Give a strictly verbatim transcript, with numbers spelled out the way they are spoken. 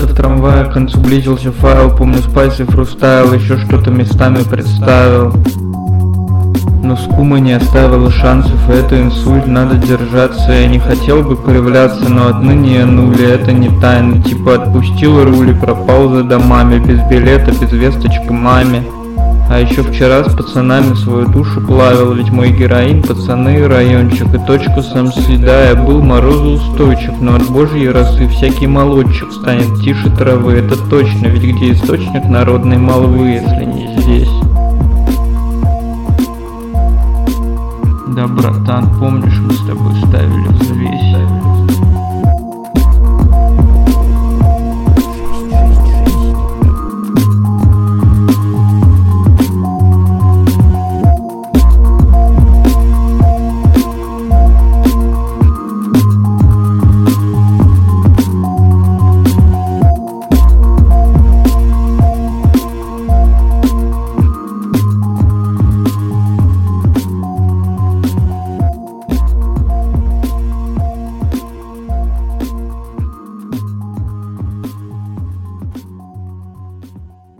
куда-то в трамвае, к концу близился файл. Помню спайс и фрустайл, еще что-то местами представил. Но скума не оставила шансов, и это инсульт, надо держаться. Я не хотел бы кривляться, но отныне я нули, это не тайна. Типа отпустил руль и пропал за домами, без билета, без весточки маме. А еще вчера с пацанами свою душу плавил, ведь мой героин, пацаны и райончик. И точку сам съедая, был морозоустойчив, но от божьей росы всякий молодчик станет тише травы, это точно, ведь где источник народной молвы, если не здесь? Да, братан, помнишь, мы с тобой ставили взвесь?